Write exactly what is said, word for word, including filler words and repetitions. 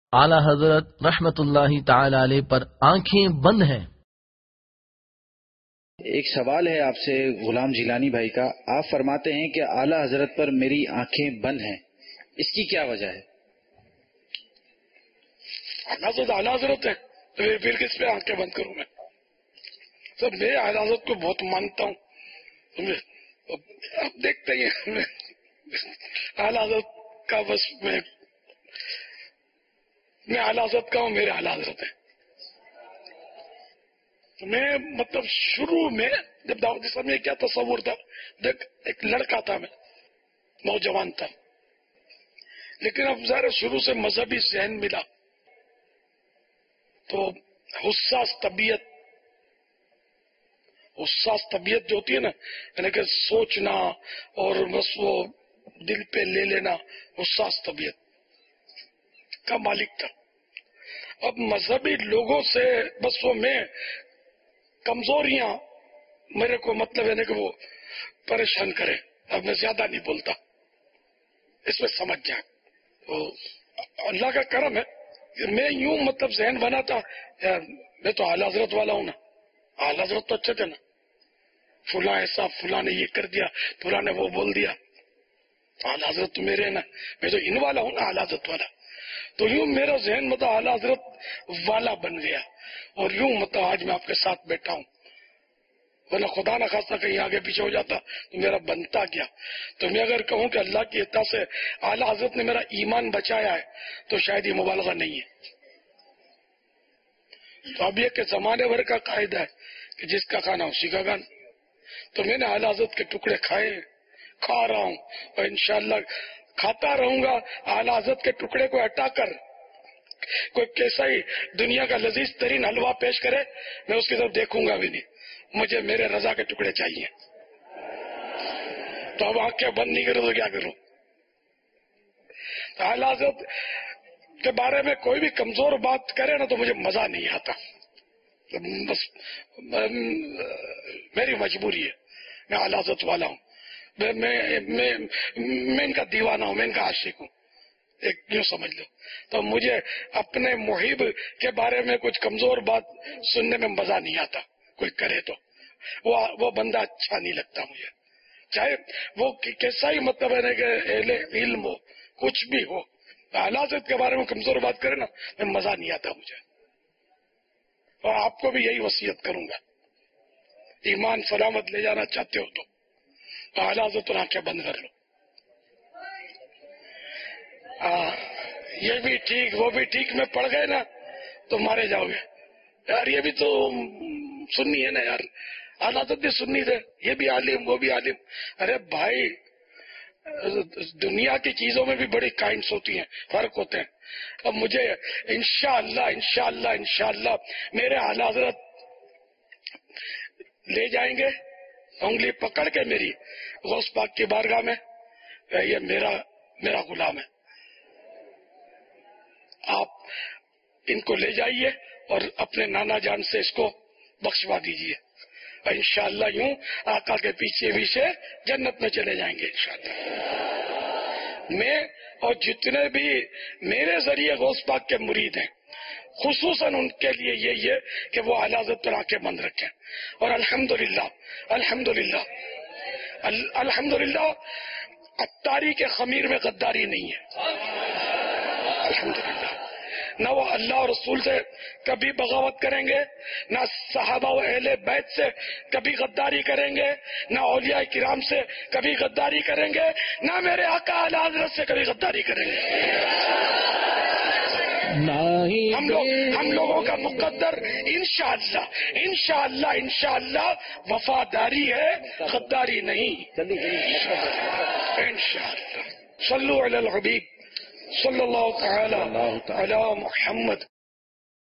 اعلی حضرت رحمت اللہ تعالی علیہ پر آنکھیں بند ہیں۔ ایک سوال ہے آپ سے غلام جیلانی بھائی کا، آپ فرماتے ہیں کہ اعلی حضرت پر میری آنکھیں بند ہیں، اس کی کیا وجہ ہے؟ اعلی حضرت اعلی حضرت ہے تو پھر کس پہ آنکھیں بند کروں میں؟ سب میں اعلی حضرت کو بہت مانتا ہوں، اب دیکھتے ہی ہیں اعلی حضرت کا، بس میں میں اعلی حضرت کا ہوں، میرے اعلی حضرت ہیں۔ میں مطلب شروع میں جب دعوت اسلام میں کیا تصور تھا، دیکھ ایک لڑکا تھا، میں نوجوان تھا، لیکن اب ظاہر شروع سے مذہبی ذہن ملا تو حساس طبیعت حساس طبیعت جو ہوتی ہے نا، یعنی کہ سوچنا اور بس وہ دل پہ لے لینا، حساس طبیعت کا مالک تھا۔ اب مذہبی لوگوں سے بس وہ میں کمزوریاں میرے کو مطلب ہے نا کہ وہ پریشان کرے، اب میں زیادہ نہیں بولتا، اس میں سمجھ جائے۔ تو اللہ کا کرم ہے کہ میں یوں مطلب ذہن بنا تھا، یار میں تو اعلی حضرت والا ہوں نا، اعلی حضرت تو اچھے تھے نا، فلاں ایسا، فلاں نے یہ کر دیا، فلاں نے وہ بول دیا، اعلی حضرت تو میرے نا، میں تو ان والا ہوں نا، اعلی حضرت والا۔ تو یوں میرا ذہن مطلب اعلی حضرت والا بن گیا، اور یوں مطلب آج میں آپ کے ساتھ بیٹھا ہوں، ورنہ خدا نہ خاصہ کہیں آگے پیچھے ہو جاتا تو میرا بنتا کیا۔ تو میں اگر کہوں کہ اللہ کی عطا سے اعلی حضرت نے میرا ایمان بچایا ہے تو شاید یہ مبالغہ نہیں ہے۔ تو اب یہ کہ زمانے بھر کا قاعدہ ہے کہ جس کا کھانا اسی کا گانا، تو میں نے اعلی حضرت کے ٹکڑے کھائے، کھا رہا ہوں، اور انشاءاللہ کھاتا رہوں گا۔ اعلی حضرت کے ٹکڑے کو ہٹا کر کوئی کیسا ہی دنیا کا لذیذ ترین حلوہ پیش کرے، میں اس کی طرف دیکھوں گا بھی نہیں، مجھے میرے رضا کے ٹکڑے چاہیے۔ تو اب آنکھیں بند نہیں کروں تو کیا کروں؟ تو اعلی حضرت کے بارے میں کوئی بھی کمزور بات کرے نا تو مجھے مزہ نہیں آتا، بس میری مجبوری ہے، میں اعلی حضرت والا ہوں، میں میں میں ان کا دیوانہ ہوں، میں ان کا عاشق ہوں، ایک یوں سمجھ لو۔ تو مجھے اپنے محب کے بارے میں کچھ کمزور بات سننے میں مزہ نہیں آتا، کوئی کرے تو وہ وہ بندہ اچھا نہیں لگتا مجھے، چاہے وہ کیسا ہی مطلب ہے کہ اہل علم ہو، کچھ بھی ہو، اعلیٰ حضرت کے بارے میں کمزور بات کرے نا میں مزہ نہیں آتا مجھے۔ اور آپ کو بھی یہی وصیت کروں گا، ایمان سلامت لے جانا چاہتے ہو تو اعلیٰ حضرت پر آنکھیں بند کر لو۔ آہ یہ بھی ٹھیک وہ بھی ٹھیک میں پڑ گئے نا تو مارے جاؤ گے یار، یہ بھی تو سنی ہے نا یار، اعلیٰ حضرت بھی سنی تھے، یہ بھی عالم وہ بھی عالم۔ ارے بھائی دنیا کی چیزوں میں بھی بڑی کائنڈس ہوتی ہیں، فرق ہوتے ہیں۔ اب مجھے انشاءاللہ انشاءاللہ انشاءاللہ میرے اعلیٰ حضرت لے جائیں گے انگلی پکڑ کے میری غوث پاک کی بارگاہ میں، یہ میرا میرا غلام ہے، آپ ان کو لے جائیے اور اپنے نانا جان سے اس کو بخشوا دیجیے، اور انشاءاللہ یوں آقا کے پیچھے پیچھے جنت میں چلے جائیں گے انشاءاللہ۔ میں اور جتنے بھی میرے ذریعے غوث پاک کے مرید ہیں خصوصاً ان کے لیے یہ یہ کہ وہ اعلیٰ حضرت پر آنکھیں بند رکھیں، اور الحمدللہ الحمدللہ الحمدللہ عطاری کے خمیر میں غداری نہیں ہے، الحمدللہ۔ نہ وہ اللہ اور رسول سے کبھی بغاوت کریں گے، نہ صحابہ و اہل بیت سے کبھی غداری کریں گے، نہ اولیاء کرام سے کبھی غداری کریں گے، نہ میرے آقا اعلیٰ حضرت سے کبھی غداری کریں گے۔ ہم لوگ ہم لوگوں کا مقدر انشاءاللہ انشاءاللہ انشاءاللہ وفاداری ہے، غداری نہیں، انشاءاللہ۔ صلو علی الحبیب صلی اللہ تعالی علی محمد۔